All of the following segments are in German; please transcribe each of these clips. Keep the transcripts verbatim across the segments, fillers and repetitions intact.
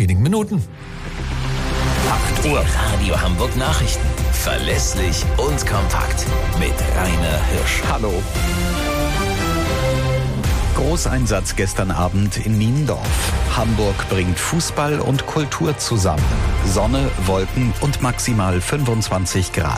wenigen Minuten. acht Uhr. Radio Hamburg Nachrichten. Verlässlich und kompakt. Mit Rainer Hirsch. Hallo. Großeinsatz gestern Abend in Niendorf. Hamburg bringt Fußball und Kultur zusammen. Sonne, Wolken und maximal fünfundzwanzig Grad.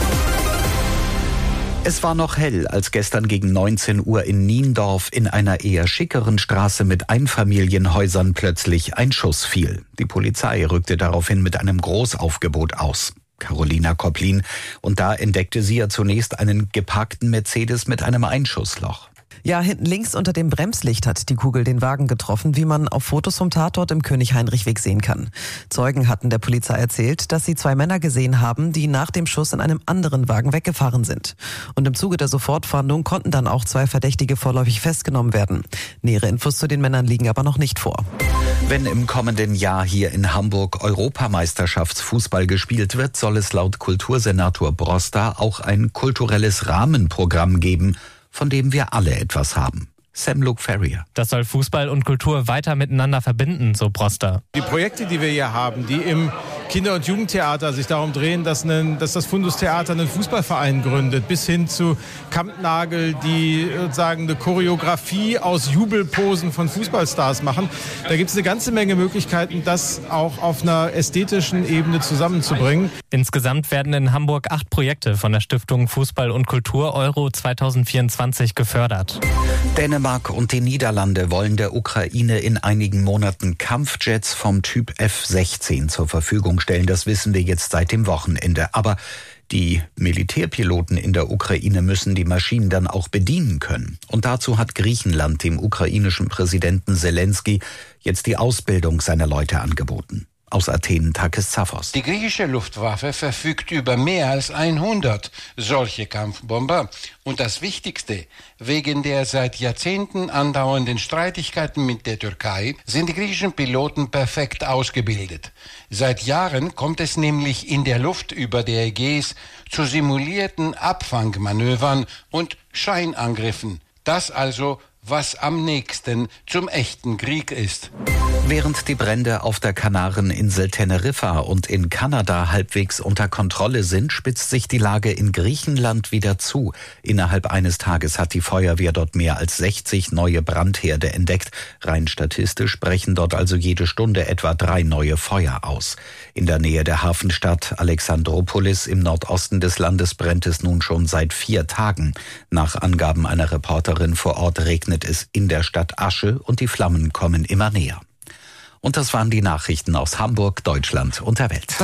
Es war noch hell, als gestern gegen neunzehn Uhr in Niendorf in einer eher schickeren Straße mit Einfamilienhäusern plötzlich ein Schuss fiel. Die Polizei rückte daraufhin mit einem Großaufgebot aus. Carolina Kopplin. Und da entdeckte sie ja zunächst einen geparkten Mercedes mit einem Einschussloch. Ja, hinten links unter dem Bremslicht hat die Kugel den Wagen getroffen, wie man auf Fotos vom Tatort im König-Heinrich-Weg sehen kann. Zeugen hatten der Polizei erzählt, dass sie zwei Männer gesehen haben, die nach dem Schuss in einem anderen Wagen weggefahren sind. Und im Zuge der Sofortfahndung konnten dann auch zwei Verdächtige vorläufig festgenommen werden. Nähere Infos zu den Männern liegen aber noch nicht vor. Wenn im kommenden Jahr hier in Hamburg Europameisterschaftsfußball gespielt wird, soll es laut Kultursenator Broster auch ein kulturelles Rahmenprogramm geben, von dem wir alle etwas haben. Sam Luke Ferrier. Das soll Fußball und Kultur weiter miteinander verbinden, so Broster. Die Projekte, die wir hier haben, die im Kinder- und Jugendtheater sich darum drehen, dass, ein, dass das Fundus Theater einen Fußballverein gründet, bis hin zu Kampnagel, die sozusagen eine Choreografie aus Jubelposen von Fußballstars machen. Da gibt es eine ganze Menge Möglichkeiten, das auch auf einer ästhetischen Ebene zusammenzubringen. Insgesamt werden in Hamburg acht Projekte von der Stiftung Fußball und Kultur Euro zwanzig vierundzwanzig gefördert. Dänemark und die Niederlande wollen der Ukraine in einigen Monaten Kampfjets vom Typ F sechzehn zur Verfügung stellen. Das wissen wir jetzt seit dem Wochenende. Aber die Militärpiloten in der Ukraine müssen die Maschinen dann auch bedienen können. Und dazu hat Griechenland dem ukrainischen Präsidenten Selensky jetzt die Ausbildung seiner Leute angeboten. Aus Athen, Takis Zaphos. Die griechische Luftwaffe verfügt über mehr als hundert solche Kampfbomber. Und das Wichtigste, wegen der seit Jahrzehnten andauernden Streitigkeiten mit der Türkei sind die griechischen Piloten perfekt ausgebildet. Seit Jahren kommt es nämlich in der Luft über der Ägäis zu simulierten Abfangmanövern und Scheinangriffen. Das also, was am nächsten zum echten Krieg ist. Während die Brände auf der Kanareninsel Teneriffa und in Kanada halbwegs unter Kontrolle sind, spitzt sich die Lage in Griechenland wieder zu. Innerhalb eines Tages hat die Feuerwehr dort mehr als sechzig neue Brandherde entdeckt. Rein statistisch brechen dort also jede Stunde etwa drei neue Feuer aus. In der Nähe der Hafenstadt Alexandroupolis im Nordosten des Landes brennt es nun schon seit vier Tagen. Nach Angaben einer Reporterin vor Ort regnet es in der Stadt Asche und die Flammen kommen immer näher. Und das waren die Nachrichten aus Hamburg, Deutschland und der Welt.